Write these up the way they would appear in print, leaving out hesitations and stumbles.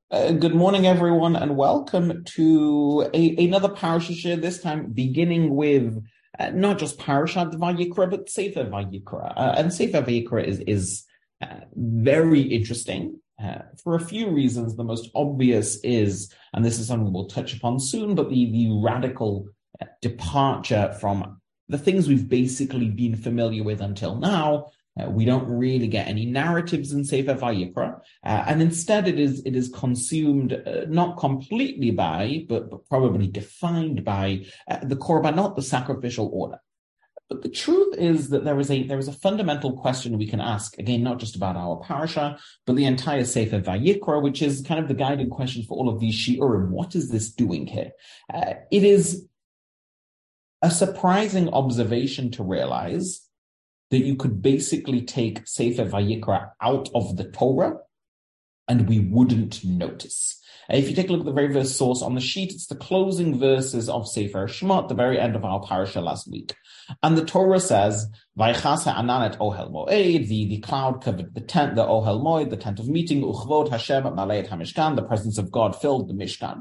Good morning, everyone, and welcome to another Parasha share, this time beginning with not just Parashat Vayikra, but Sefer Vayikra. And Sefer Vayikra is very interesting for a few reasons. The most obvious is, and this is something we'll touch upon soon, but the radical departure from the things we've basically been familiar with until now. We don't really get any narratives in Sefer Vayikra, and instead it is consumed not completely by, but probably defined by the korbanot, the sacrificial order. But the truth is that there is a fundamental question we can ask, again, not just about our parasha, but the entire Sefer Vayikra, which is kind of the guiding question for all of these shiurim. What is this doing here? It is a surprising observation to realize that you could basically take Sefer Vayikra out of the Torah and we wouldn't notice. If you take a look at the very first source on the sheet, it's the closing verses of Sefer Shemot, the very end of our parasha last week. And the Torah says, Vaychas ha'anan et ohel moed, the cloud covered the tent, the ohel moed, the tent of meeting, uchvod Hashem malei et hamishkan, the presence of God filled the Mishkan.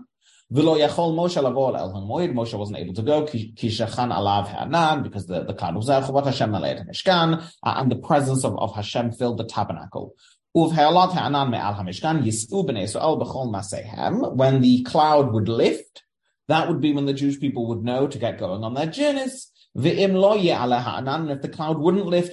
Moshe wasn't able to go because the cloud was there, and the presence of Hashem filled the tabernacle. When the cloud would lift, that would be when the Jewish people would know to get going on their journeys. And if the cloud wouldn't lift,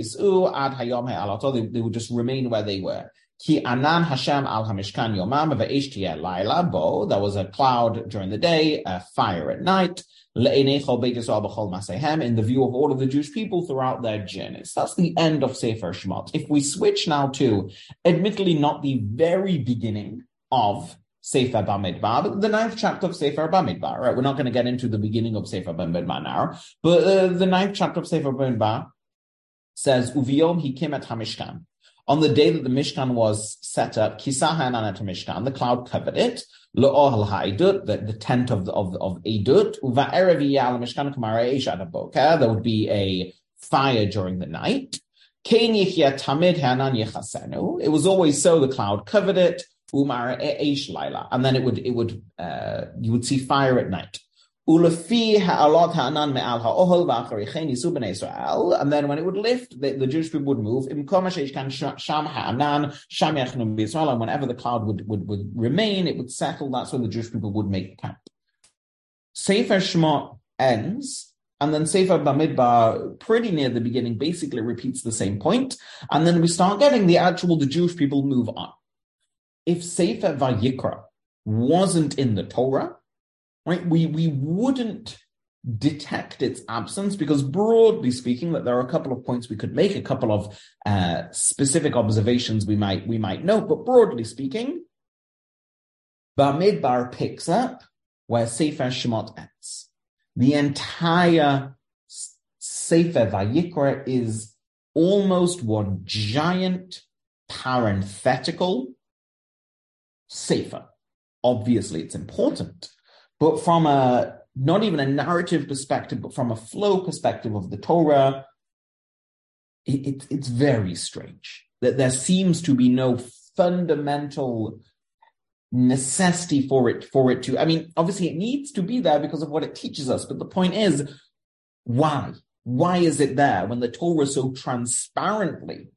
they would just remain where they were. Ki anan Hashem al hamishkan yomam ve'esh tiyeh laila bo. There was a cloud during the day, a fire at night. Le'enei chol beit Yisrael b'chol masehem, in the view of all of the Jewish people throughout their journeys. That's the end of Sefer Shemot. If we switch now to, admittedly not the very beginning of Sefer Bamidbar, but the 9th chapter of Sefer Bamidbar. Right, we're not going to get into the beginning of Sefer Bamidbar now, but the 9th chapter of Sefer Bamidbar says, Uviyom hikim et hamishkan. On the day that the Mishkan was set up, Kisahan Anat Mishkan, the cloud covered it, Lo'ohel Ha'idut, the tent of Edut, Uva'erev Yal Mishkan Kamara Eish Ad HaBoker, there would be a fire during the night. Kein Yichya Tamid Hanan Yechasenu, it was always so, the cloud covered it, Umar Eish Laila, and then you would see fire at night. And then when it would lift, the Jewish people would move. And whenever the cloud would remain, it would settle. That's when the Jewish people would make camp. Sefer Shemot ends, and then Sefer Bamidbar, pretty near the beginning, basically repeats the same point. And then we start getting the Jewish people move on. If Sefer Vayikra wasn't in the Torah, right, we wouldn't detect its absence, because broadly speaking, that there are a couple of points we could make, a couple of specific observations we might note, but broadly speaking, Bamidbar picks up where Sefer Shemot ends. The entire Sefer Vayikra is almost one giant parenthetical sefer. Obviously, it's important. But from not even a narrative perspective, but from a flow perspective of the Torah, it's very strange that there seems to be no fundamental necessity for it to. I mean, obviously it needs to be there because of what it teaches us. But the point is, why? Why is it there when the Torah so transparently,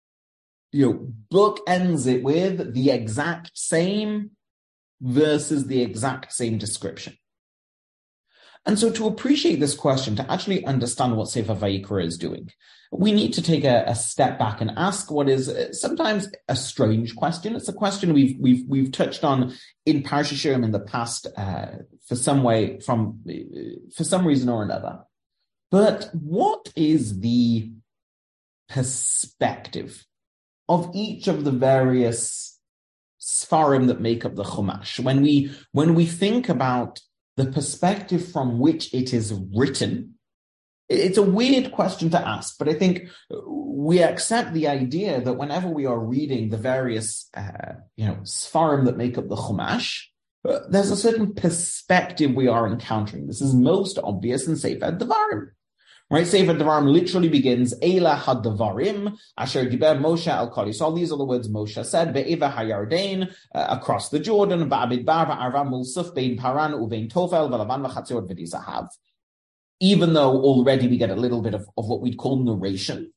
bookends it with the exact same versus the exact same description? And so to appreciate this question, to actually understand what Sefer Vayikra is doing, we need to take a step back and ask what is sometimes a strange question. It's a question we've touched on in Parashat Shiurim in the past for some reason or another. But what is the perspective of each of the various Sfarim that make up the Chumash? When we think about the perspective from which it is written, it's a weird question to ask, but I think we accept the idea that whenever we are reading the various, Sfarim that make up the Chumash, there's a certain perspective we are encountering. This is most obvious in Sefer Devarim, Right? Sefer Devarim literally begins, Eila hadavarim, asher diber Moshe al kol Yisrael. These are the words Moshe said, Be'eva hayarden, across the Jordan, Ba'abidbar, Ba'arva mulsuf, Bein Paran, Uvein Tofel, Velavan v'chatziot v'dizahav. Even though already we get a little bit of what we'd call narration,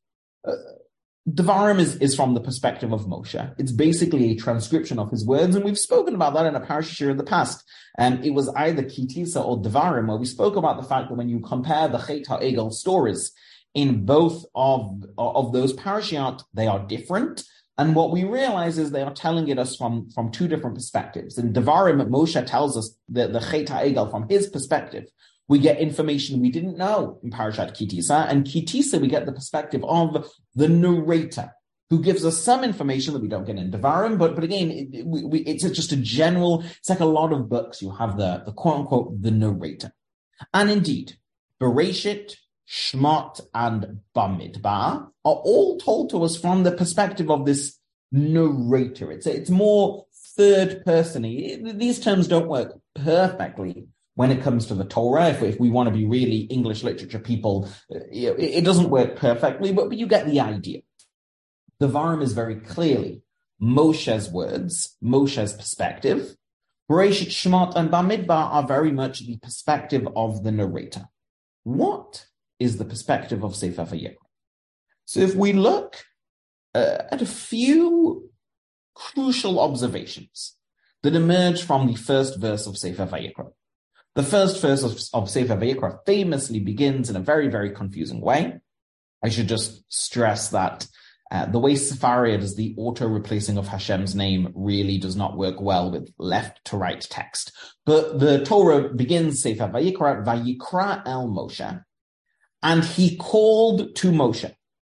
Devarim is from the perspective of Moshe. It's basically a transcription of his words, and we've spoken about that in a parashah in the past. It was either Kitisa or Devarim, where we spoke about the fact that when you compare the Chet HaEgel stories in both of those parashiyot, they are different. And what we realize is they are telling it us from two different perspectives. In Devarim, Moshe tells us the Chet HaEgel from his perspective. We get information we didn't know in Parashat Kitisa, and Kitisa we get the perspective of the narrator, who gives us some information that we don't get in Devarim, but again, it's just a general, it's like a lot of books, you have the quote-unquote, the narrator. And indeed, Bereshit, Shmot, and Bamidbar are all told to us from the perspective of this narrator. It's more third person. These terms don't work perfectly when it comes to the Torah. If we want to be really English literature people, it doesn't work perfectly, but you get the idea. The Devarim is very clearly Moshe's words, Moshe's perspective. Bereshit, Shemot, and Bamidbar are very much the perspective of the narrator. What is the perspective of Sefer Vayikra? So if we look at a few crucial observations that emerge from the first verse of Sefer Vayikra. The first verse of Sefer Vayikra famously begins in a very, very confusing way. I should just stress that the way Sephariah does the auto-replacing of Hashem's name really does not work well with left to right text. But the Torah begins Sefer Vayikra, Vayikra el Moshe, and he called to Moshe.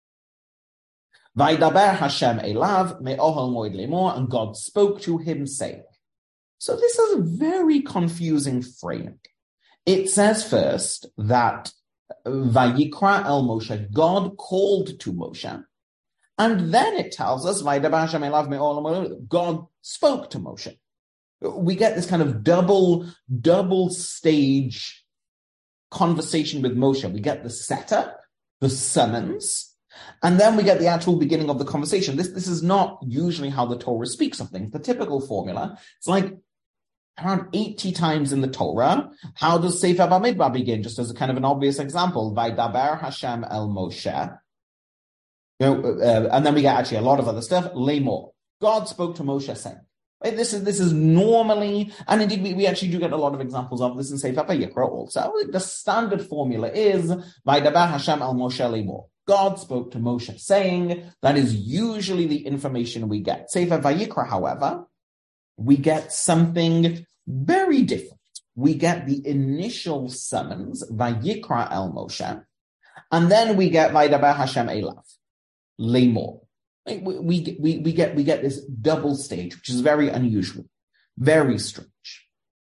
Vaydaber Hashem elav me'ohel moed lemor, and God spoke to him saying. So this is a very confusing framing. It says first that Vayikra el Moshe, God called to Moshe, and then it tells us Vaydaber Hashem elav me'ohel moed, God spoke to Moshe. We get this kind of double stage conversation with Moshe. We get the setup, the summons, and then we get the actual beginning of the conversation. This is not usually how the Torah speaks of things. The typical formula, it's like around 80 times in the Torah. How does Sefer Bamidbar begin? Just as a kind of an obvious example, Vaydaber Hashem el Moshe. And then we get actually a lot of other stuff. Lemor. God spoke to Moshe saying. Right? This is normally, and indeed we actually do get a lot of examples of this in Sefer Vayikra also. The standard formula is Vaydaber Hashem el Moshe lemor. God spoke to Moshe saying. That is usually the information we get. Sefer Vayikra, however, we get something very different. We get the initial summons, Vayikra el Moshe, and then we get Vaydaber Hashem elav, lemor. We get this double stage, which is very unusual, very strange.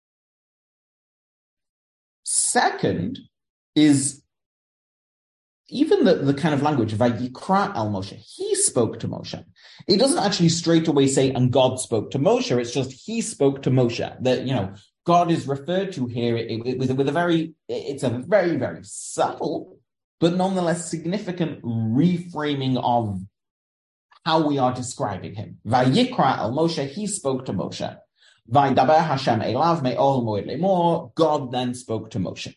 Second is even the kind of language, Vayikra el Moshe, he spoke to Moshe. It doesn't actually straight away say, and God spoke to Moshe, it's just he spoke to Moshe. That, God is referred to here it's a very, very subtle, but nonetheless significant reframing of how we are describing him. Vayikra el Moshe, he spoke to Moshe. Vaydaber Hashem elav me'ohel moed lemor, God then spoke to Moshe.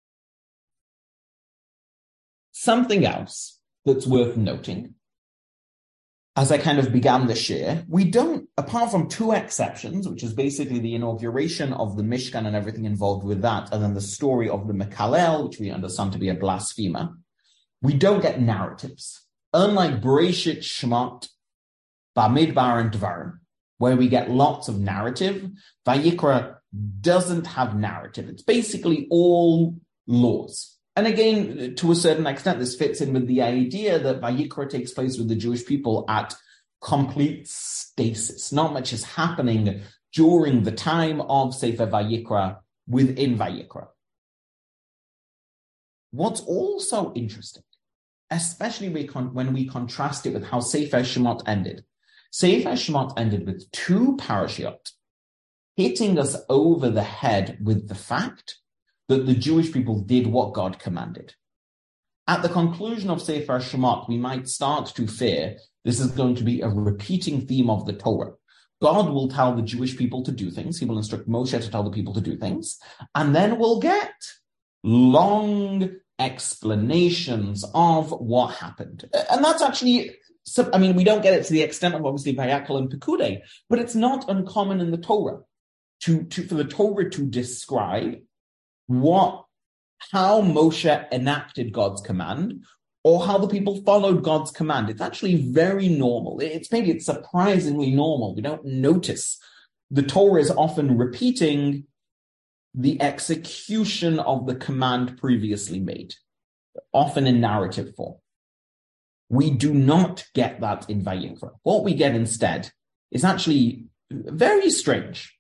Something else that's worth noting, as I kind of began this year, we don't, apart from two exceptions, which is basically the inauguration of the Mishkan and everything involved with that, and then the story of the Mekalel, which we understand to be a blasphemer, we don't get narratives. Unlike Bereshit, Shemot, Bamidbar, and Devarim, where we get lots of narrative, Vayikra doesn't have narrative. It's basically all laws. And again, to a certain extent, this fits in with the idea that Vayikra takes place with the Jewish people at complete stasis. Not much is happening during the time of Sefer Vayikra within Vayikra. What's also interesting, especially when we contrast it with how Sefer Shemot ended. Sefer Shemot ended with two parashiot hitting us over the head with the fact that the Jewish people did what God commanded. At the conclusion of Sefer Shemot, we might start to fear this is going to be a repeating theme of the Torah. God will tell the Jewish people to do things. He will instruct Moshe to tell the people to do things. And then we'll get long explanations of what happened. And that's actually, we don't get it to the extent of obviously Vayakhel and Pekudei, but it's not uncommon in the Torah for the Torah to describe how Moshe enacted God's command, or how the people followed God's command. It's actually very normal. It's surprisingly normal. We don't notice. The Torah is often repeating the execution of the command previously made, often in narrative form. We do not get that in Vayikra. What we get instead is actually very strange.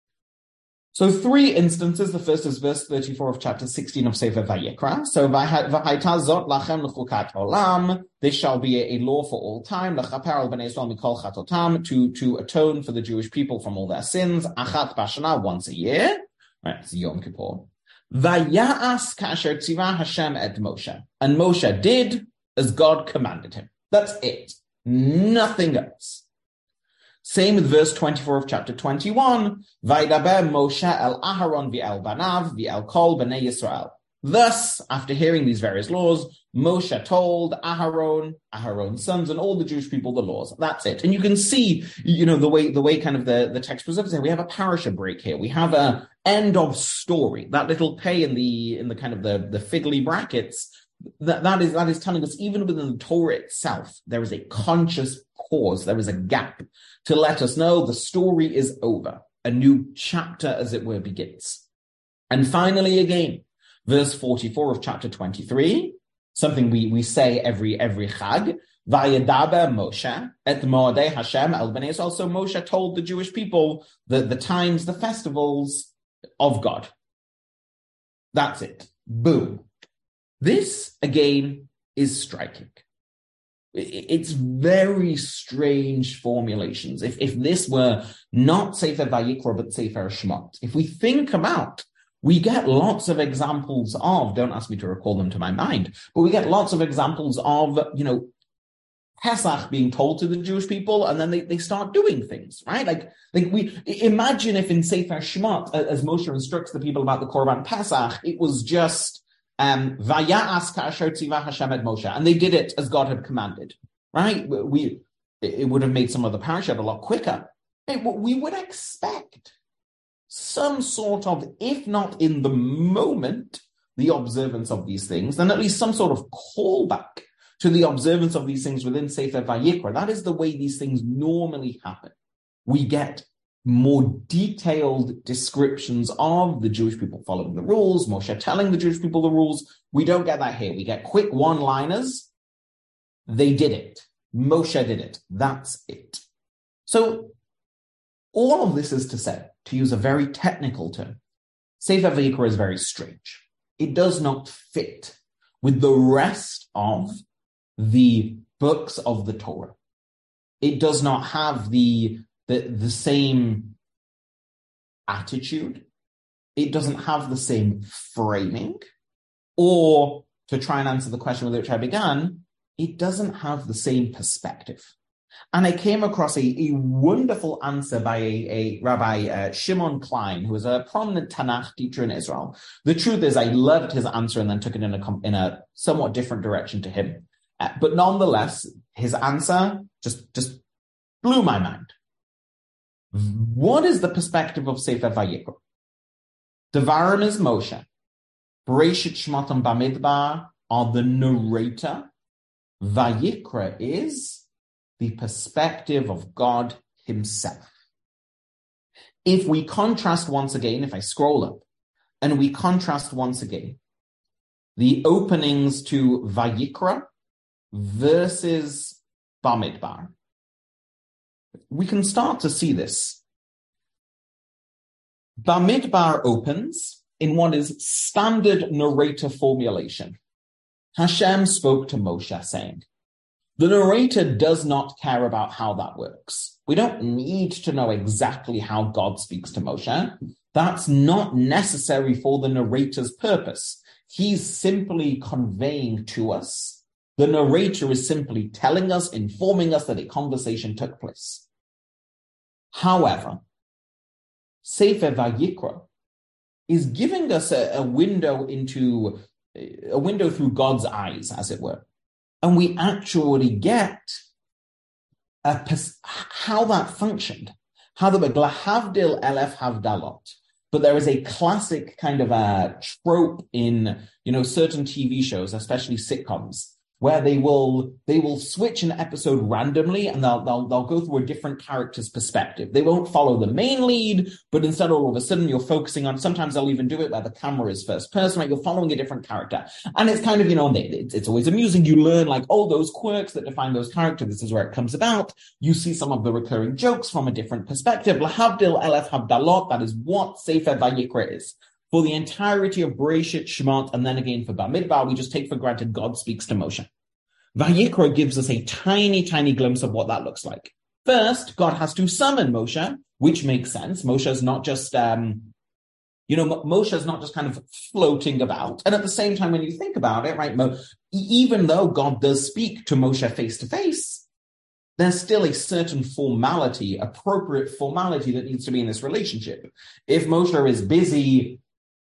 So 3 instances. The first is verse 34 of chapter 16 of Sefer Vayikra. So V'hayta zot lachem l'chukat olam. This shall be a law for all time. L'chaper al bnei Yisrael mikol chatotam, to atone for the Jewish people from all their sins. Achat b'shana, once a year. Right, it's Yom Kippur. Vaya'as kasher tzivah Hashem et Moshe. And Moshe did as God commanded him. That's it. Nothing else. Same with verse 24 of chapter 21. Vaydaber Moshe el Aharon v'el banav v'el kol b'nei Yisrael. Thus, after hearing these various laws, Moshe told Aharon's sons, and all the Jewish people the laws. That's it. And you can see, the way kind of the text preserves it. We have a parasha break here. We have a end of story. That little pay in the kind of the fiddly brackets. That is telling us, even within the Torah itself, there is a conscious pause. There is a gap to let us know the story is over. A new chapter, as it were, begins. And finally, again, verse 44 of chapter 23, something we say every Chag, Vayadaber Moshe et Moadei Hashem el Bnei Yisrael. So Moshe told the Jewish people the times, the festivals of God. That's it. Boom. This, again, is striking. It's very strange formulations. If this were not Sefer Vayikra, but Sefer Shemot, if we think about, we get lots of examples of, don't ask me to recall them to my mind, but we get lots of examples of, Pesach being told to the Jewish people, and then they start doing things, right? Like we imagine if in Sefer Shemot, as Moshe instructs the people about the Korban Pesach, it was just Vaya'as ka'asher tzivah Hashem et Moshe, and they did it as God had commanded, right? It would have made some of the parashat a lot quicker. We would expect some sort of, if not in the moment, the observance of these things, then at least some sort of callback to the observance of these things within Sefer Vayikra. That is the way these things normally happen. We get more detailed descriptions of the Jewish people following the rules, Moshe telling the Jewish people the rules. We don't get that here. We get quick one-liners. They did it. Moshe did it. That's it. So all of this is to say, to use a very technical term, Sefer Vayikra is very strange. It does not fit with the rest of the books of the Torah. It does not have the same attitude. It doesn't have the same framing. Or, to try and answer the question with which I began, it doesn't have the same perspective. And I came across a wonderful answer by a Rabbi Shimon Klein, who is a prominent Tanakh teacher in Israel. The truth is, I loved his answer and then took it in a somewhat different direction to him. But nonetheless, his answer just blew my mind. What is the perspective of Sefer Vayikra? Devarim is Moshe. Bereshit Shmotam Bamidbar are the narrator. Vayikra is the perspective of God himself. If we contrast once again, if I scroll up, and we contrast once again, the openings to Vayikra versus Bamidbar, we can start to see this. Bamidbar opens in what is standard narrator formulation. Hashem spoke to Moshe saying, the narrator does not care about how that works. We don't need to know exactly how God speaks to Moshe. That's not necessary for the narrator's purpose. He's simply conveying to us. The narrator is simply telling us, informing us that a conversation took place. However, Sefer Vayikra is giving us a window through God's eyes, as it were. And we actually get how that functioned. How the Lahavdil Elef Havdalot. But there is a classic kind of a trope in, certain TV shows, especially sitcoms, where they will switch an episode randomly and they'll go through a different character's perspective. They won't follow the main lead, but instead all of a sudden you're focusing on, sometimes they'll even do it where the camera is first person, right? You're following a different character. And it's kind of, it's always amusing. You learn those quirks that define those characters. This is where it comes about. You see some of the recurring jokes from a different perspective. Lahavdil Elef Havdalot, that is what Sefer Vayikra is. For the entirety of Bereshit, Shemot, and then again for Bamidbar, we just take for granted God speaks to Moshe. Vayikra gives us a tiny, tiny glimpse of what that looks like. First, God has to summon Moshe, which makes sense. Moshe is not just, Moshe is not just kind of floating about. And at the same time, when you think about it, right, even though God does speak to Moshe face to face, there's still a certain formality, appropriate formality that needs to be in this relationship. If Moshe is busy,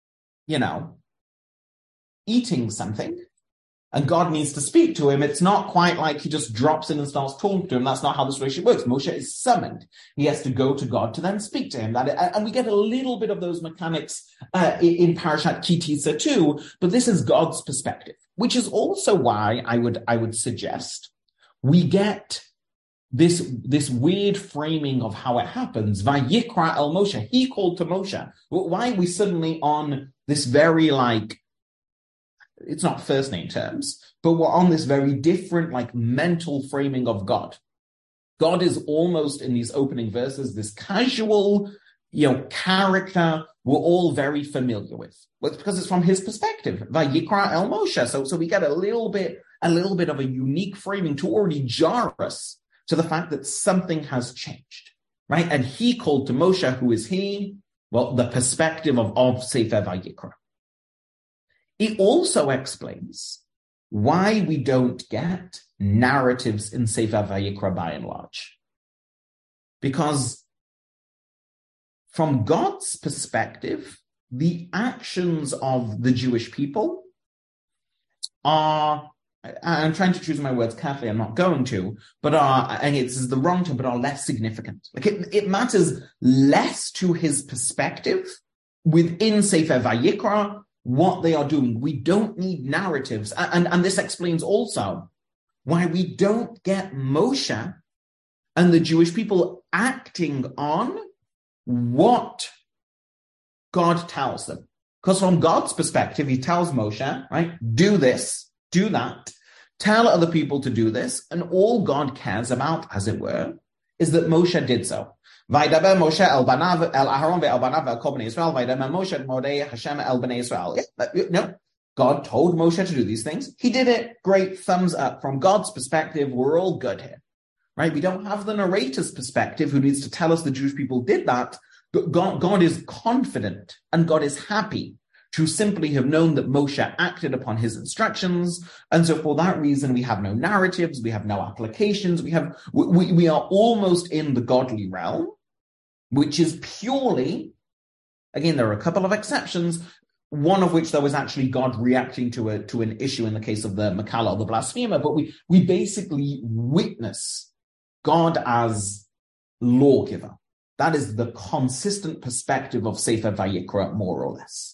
eating something, and God needs to speak to him, it's not quite like he just drops in and starts talking to him. That's not how this relationship works. Moshe is summoned. He has to go to God to then speak to him. And we get a little bit of those mechanics in Parashat Ki Tisa too, but this is God's perspective, which is also why I would suggest we get this weird framing of how it happens. Vayikra el Moshe. He called to Moshe. Why are we suddenly on this very it's not first name terms, but we're on this very different mental framing of God. God is almost in these opening verses, this casual, character we're all very familiar with. Well, it's because it's from his perspective. Vayikra el Moshe. So we get a little bit of a unique framing to already jar us to the fact that something has changed, right? And he called to Moshe. Who is he? Well, the perspective of Sefer Vayikra. It also explains why we don't get narratives in Sefer Vayikra by and large. Because from God's perspective, the actions of the Jewish people are, I'm trying to choose my words carefully, I'm not going to, but and it's the wrong term, but are less significant. It matters less to his perspective within Sefer Vayikra what they are doing. We don't need narratives. And this explains also why we don't get Moshe and the Jewish people acting on what God tells them. Because from God's perspective, he tells Moshe, right, do this, do that, tell other people to do this, and all God cares about, as it were, is that Moshe did so. Vaydaber Moshe el banav el Aharon ve'el banav ve'el kol bnei Yisrael. Vaydaber Moshe et Modei Hashem el bnei Yisrael. No, God told Moshe to do these things. He did it. Great, thumbs up. From God's perspective, we're all good here, right? We don't have the narrator's perspective who needs to tell us the Jewish people did that. But God is confident and God is happy to simply have known that Moshe acted upon his instructions. And so for that reason, we have no narratives, we have no applications, we are almost in the godly realm, which is purely, again, there are a couple of exceptions, one of which there was actually God reacting to an issue in the case of the Makala, the blasphemer, but we basically witness God as lawgiver. That is the consistent perspective of Sefer Vayikra, more or less.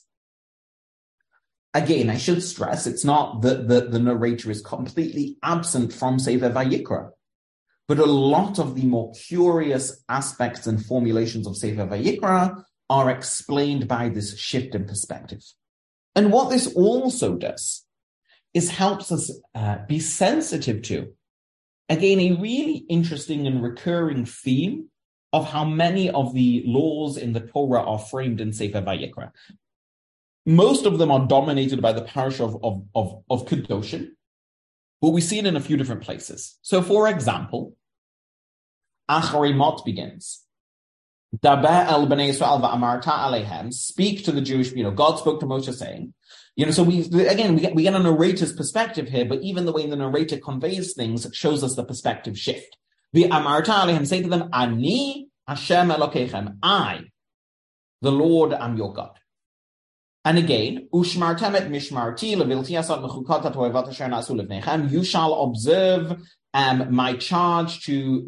Again, I should stress, it's not that the narrator is completely absent from Sefer Vayikra, but a lot of the more curious aspects and formulations of Sefer Vayikra are explained by this shift in perspective. And what this also does is helps us be sensitive to, again, a really interesting and recurring theme of how many of the laws in the Torah are framed in Sefer Vayikra. Most of them are dominated by the parish of Kedoshim, but we see it in a few different places. So, for example, Acharei Mot begins. Daber el bnei Yisrael va'amarta alehem. Speak to the Jewish, God spoke to Moshe saying, so we get a narrator's perspective here, but even the way the narrator conveys things shows us the perspective shift. Va'amarta alehem, say to them, Ani Hashem Elokechem, I, the Lord, am your God. And again, ushmartem et mishmarti levilti asat mechukot hatoevat asher na'asu lefnechem. You shall observe my charge to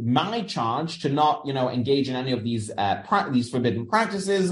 not, engage in any of these forbidden practices.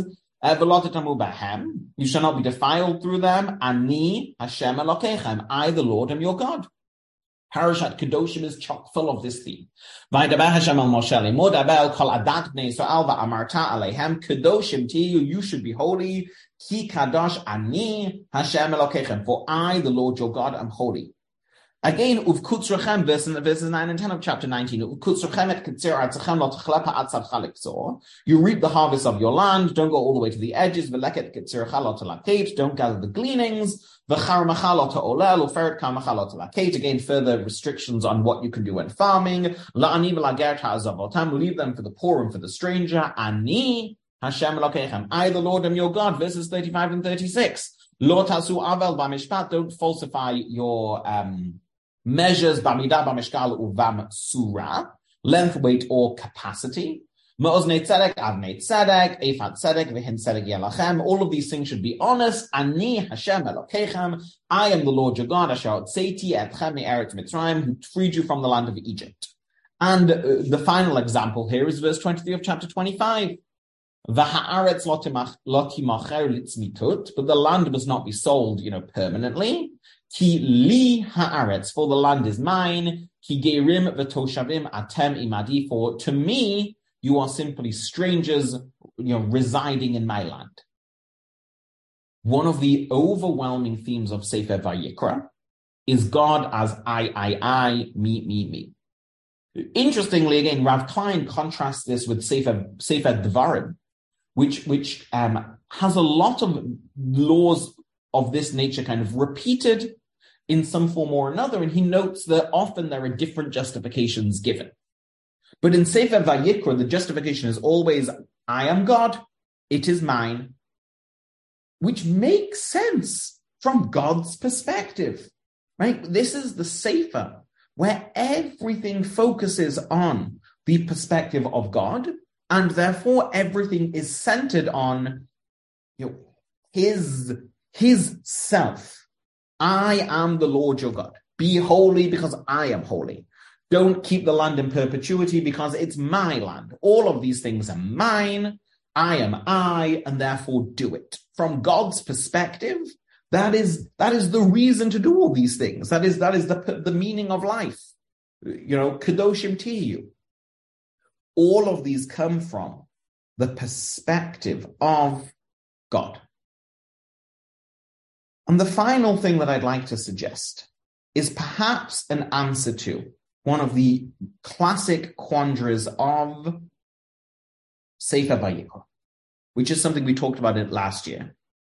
You shall not be defiled through them. Ani Hashem Elokechem, I, the Lord, am your God. Parashat Kedoshim is chock full of this theme. Vaydaber Hashem el Moshe lemor daber kol adat bnei Yisrael va'amarta alehem kedoshim tiyu, you should be holy. Ki kadosh ani Hashem Elokechem, for I, the Lord your God, am holy. Again, uvkutzrechem, verses 9 and 10 of chapter 19. Uvkutzrechem et kitzir artzachem lo techlepa atzad chaliksor. You reap the harvest of your land. Don't go all the way to the edges. Veleket kitzircha lo telakate. Don't gather the gleanings. V'charmacha lo te'olel uferet kamacha lo telakate. Again, further restrictions on what you can do when farming. La'ani v'lager ta'azavotam. Leave them for the poor and for the stranger. Ani Hashem Elokechem, I, the Lord, am your God. Verses 35 and 36. Lo tasu avel b'mishpat. Don't falsify your measures, b'midah, b'mishkal, uvam surah, length, weight, or capacity. Ma'oznei tzedek, avnei tzedek, efat tzedek, v'hin tzedek yelachem. All of these things should be honest. Ani Hashem Elokechem, I am the Lord your God, asher hotzeiti etchem me'eretz Mitzrayim, who freed you from the land of Egypt. And the final example here is verse 23 of chapter 25. V'ha'aretz lo timacher litzmitut, but the land must not be sold, permanently. Ki li ha'aretz, for the land is mine. Ki gerim v'toshavim atem imadi, for to me you are simply strangers, residing in my land. One of the overwhelming themes of Sefer Vayikra is God as I, me. Interestingly, again, Rav Klein contrasts this with Sefer Devarim, which has a lot of laws of this nature kind of repeated in some form or another, and he notes that often there are different justifications given. But in Sefer Vayikra, the justification is always, I am God, it is mine, which makes sense from God's perspective, right? This is the Sefer where everything focuses on the perspective of God, and therefore everything is centered on his self. I am the Lord your God. Be holy because I am holy. Don't keep the land in perpetuity because it's my land. All of these things are mine. I am I, and therefore do it. From God's perspective, that is the reason to do all these things. That is the meaning of life. Kedoshim tiyu. All of these come from the perspective of God. And the final thing that I'd like to suggest is perhaps an answer to one of the classic quandaries of Sefer Vayikra, which is something we talked about it last year.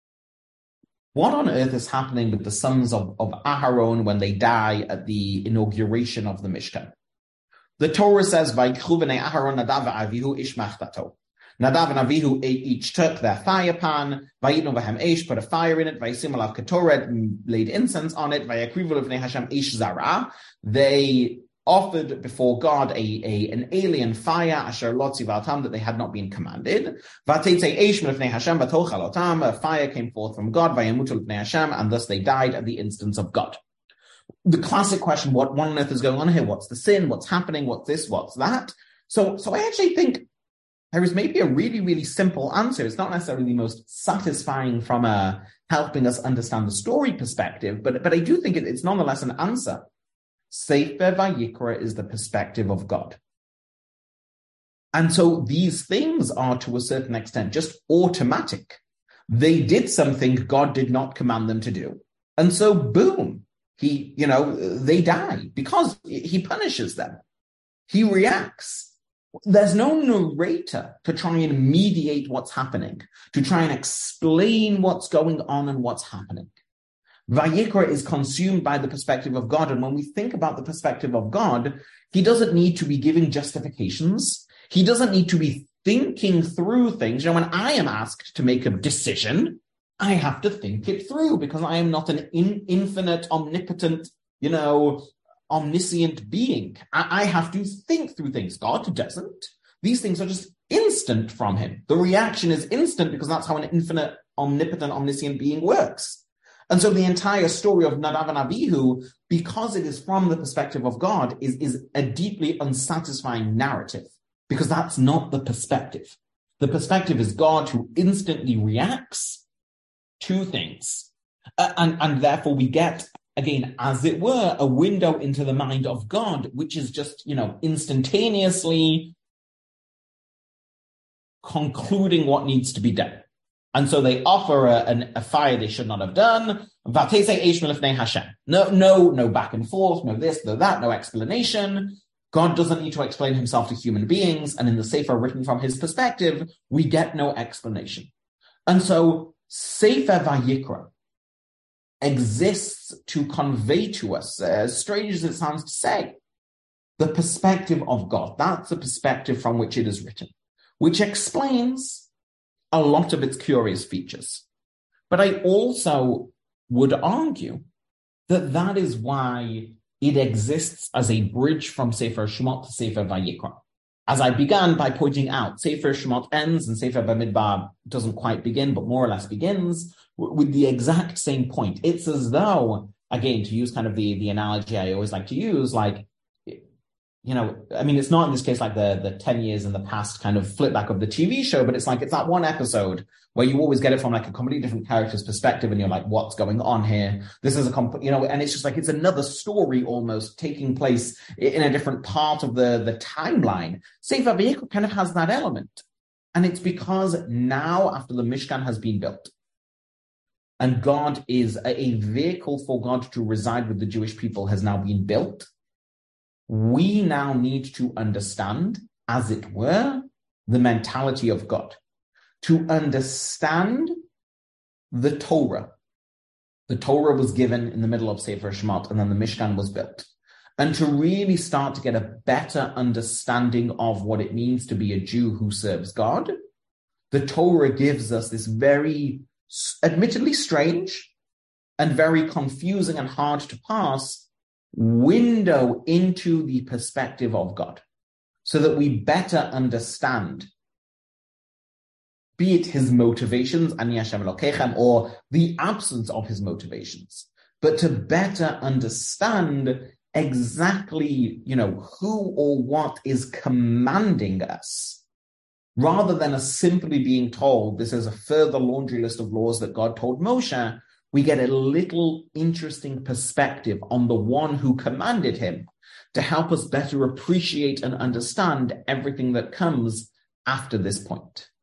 What on earth is happening with the sons of Aharon when they die at the inauguration of the Mishkan? The Torah says, "Vayikchu b'nei Aharon Nadav v'Avihu ish machtato." Nadav and Avihu each took their fire pan, vayitnu v'hem eish, put a fire in it, vayisim alav ketoret, laid incense on it, vayakrivu levnei Hashem ish zara. They offered before God an alien fire, asher lo tzivaltam, that they had not been commanded. Vateitze eish levnei Hashem v'tochalotam, a fire came forth from God, vayamutu levnei Hashem, and thus they died at the instance of God. The classic question, what on earth is going on here? What's the sin? What's happening? What's this? What's that? So I actually think there is maybe a really, really simple answer. It's not necessarily the most satisfying from a helping us understand the story perspective, but I do think it's nonetheless an answer. Sefer Vayikra is the perspective of God. And so these things are, to a certain extent, just automatic. They did something God did not command them to do. And so, boom, they die because he punishes them. He reacts. There's no narrator to try and mediate what's happening, to try and explain what's going on and what's happening. Vayikra is consumed by the perspective of God. And when we think about the perspective of God, he doesn't need to be giving justifications. He doesn't need to be thinking through things. When I am asked to make a decision, I have to think it through because I am not an infinite, omnipotent, omniscient being. I have to think through things. God doesn't. These things are just instant from him. The reaction is instant because that's how an infinite, omnipotent, omniscient being works. And so the entire story of Nadav and Abihu, because it is from the perspective of God, is a deeply unsatisfying narrative because that's not the perspective. The perspective is God who instantly reacts to things. And therefore we get, again, as it were, a window into the mind of God, which is just, instantaneously concluding what needs to be done. And so they offer a fire they should not have done. No back and forth, no this, no that, no explanation. God doesn't need to explain himself to human beings. And in the Sefer written from his perspective, we get no explanation. And so Sefer Vayikra exists to convey to us, as strange as it sounds to say, the perspective of God. That's the perspective from which it is written, which explains a lot of its curious features. But I also would argue that that is why it exists as a bridge from Sefer Shemot to Sefer Vayikra. As I began by pointing out, Sefer Shemot ends and Sefer Bamidbar doesn't quite begin, but more or less begins with the exact same point. It's as though, again, to use kind of the analogy I always like to use, it's not in this case like the 10 years in the past kind of flip back of the TV show, but it's that one episode where you always get it from a completely different character's perspective and you're like, what's going on here? This is and it's just it's another story almost taking place in a different part of the timeline. Sefer Vayikra kind of has that element. And it's because now after the Mishkan has been built and God is a vehicle for God to reside with the Jewish people has now been built, we now need to understand, as it were, the mentality of God. To understand the Torah. The Torah was given in the middle of Sefer Shemot, and then the Mishkan was built. And to really start to get a better understanding of what it means to be a Jew who serves God, the Torah gives us this very, admittedly strange and very confusing and hard to pass window into the perspective of God, so that we better understand, be it his motivations, Ani Hashem Elokechem, or the absence of his motivations, but to better understand exactly, who or what is commanding us, rather than us simply being told this is a further laundry list of laws that God told Moshe. We get a little interesting perspective on the one who commanded him to help us better appreciate and understand everything that comes after this point.